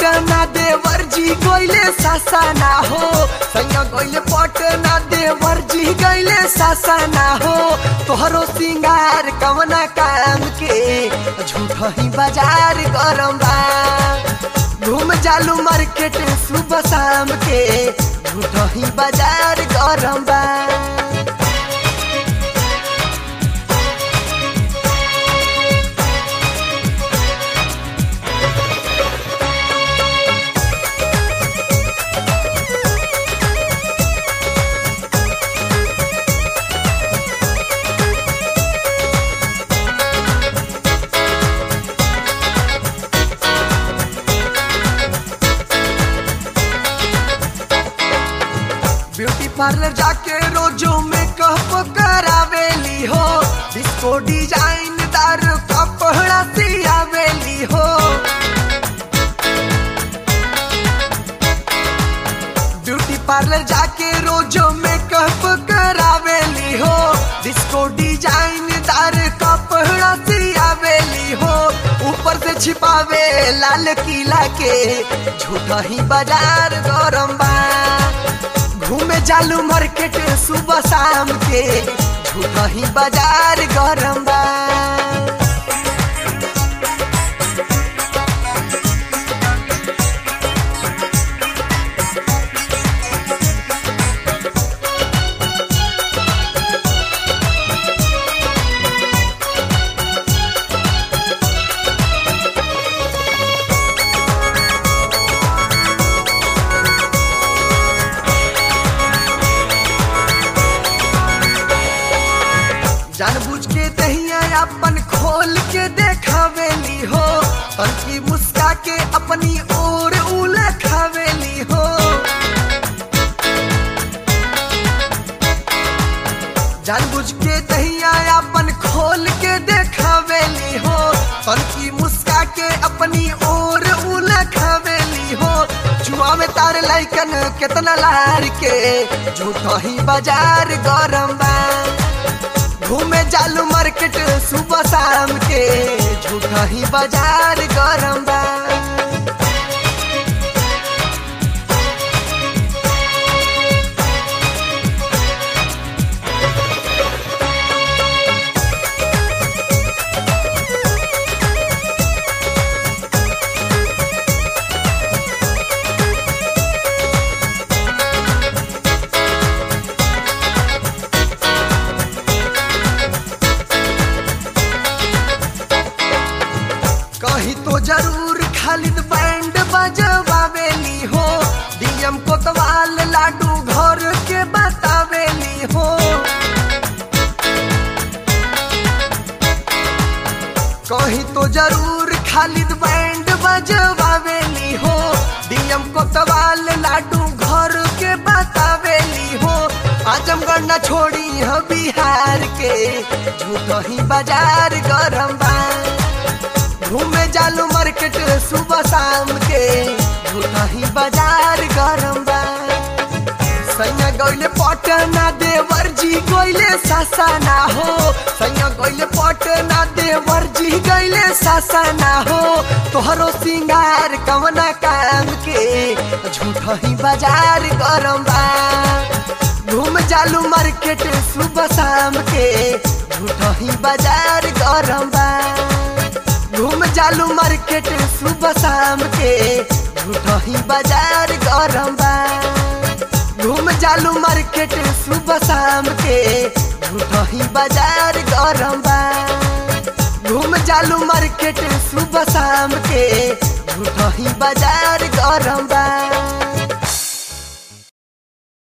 पटना देवर जी गइले सासना हो, सैया गइले पटना देवर जी गइले सासना हो। तोहरो सिंगार कवना काम के झूठा ही बाजार गरम बा। घूम जालू मार्केट सुबह शाम के झूठा ही बाजार गरम बा। ब्यूटी पार्लर जाके रोजो मेकअप करावेली हो, डिस्को डिजाइनदार कपड़ा सियावेली हो। ब्यूटी पार्लर जाके रोजो मेकअप करावेली हो, डिस्को डिजाइनदार कपड़ा सियावेली हो। ऊपर से छिपावे लाल किला के झूठा ही बाजार गरम बा। घूमे जालू मार्केट सुबह शाम के झूठा ही बाजार गरम बा। जानबूझ के दहिया अपन खोल के देखावेली हो, तनकी मुस्का के अपनी ओर उलखावेली हो। जानबूझ के दहिया अपन खोल के देखावेली हो, तनकी मुस्का के अपनी ओर उलखावेली हो। जुआ में तार लाइकन कितना लार के झूठा ही बाजार गरम बा। घूमे जालू मार्केट सुबह शाम के झूठा ही बाजार गरम बा। कहीं तो जरूर खालिद बैंड बजवावेली हो, डीएम कोतवाल लाडू घर के बतावेली हो। कहीं तो जरूर खालिद बैंड बजवावेली हो, डीएम कोतवाल लाडू घर के बतावेली हो। आजमगढ़ न छोड़ी है बिहार के झूठा ही बाजार गरम बा। घूमे जालू मार्केट सुबह शाम के झूठा ही बाजार गरम बा। सैया गइले पटना देवर जी गइले सासना हो, सैया गइले पटना देवर जी गइले सासना हो। तोहरो सिंगार कवना काम के झूठा ही बाजार गरम बा। घूम जालू मार्केट सुबह शाम के झूठा ही बाजार गरम बा। घूम जालू मार्केट सुबह शाम के झूठा ही बाजार गरम बा। घूम जालू मार्केट सुबह शाम के झूठा ही बाजार गरम बा। घूम जालू मार्केट सुबह शाम के झूठा ही बाजार गरम बा।